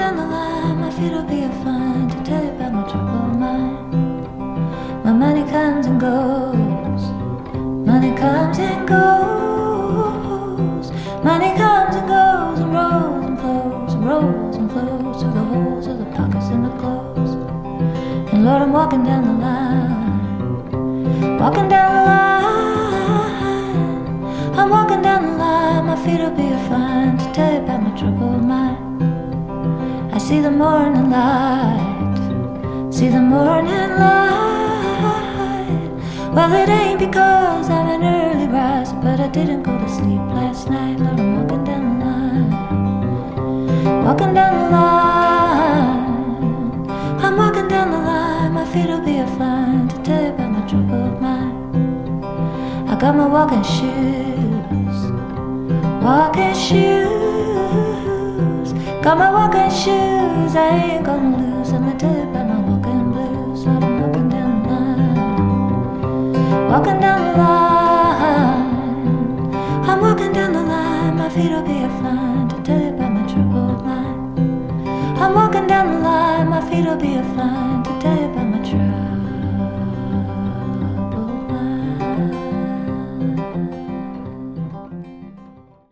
down the line, my feet will be a fine to tell you about my troubled mind. My money comes and goes, money comes and goes, money comes and goes and rolls and flows and rolls and flows through the holes of the pockets in the clothes. And Lord, I'm walking down the line, walking down the line, I'm walking down the line, my feet will be a fine to tell you about my troubled mind. I see the morning light, see the morning light. Well, it ain't because I'm an early riser, but I didn't go to sleep last night. Lord, I'm walking down the line, walking down the line, I'm walking down the line, my feet will be a fine to tell you about my troubled mind. I got my walking shoes, walking shoes, got my walking shoes, I ain't gonna lose. I'ma tell you about my walking blues. Lord, I'm walking down the line, walking down the line, I'm walking down the line, my feet will be a fine to tell you about my troubled mind. I'm walking down the line, my feet will be a fine to tell you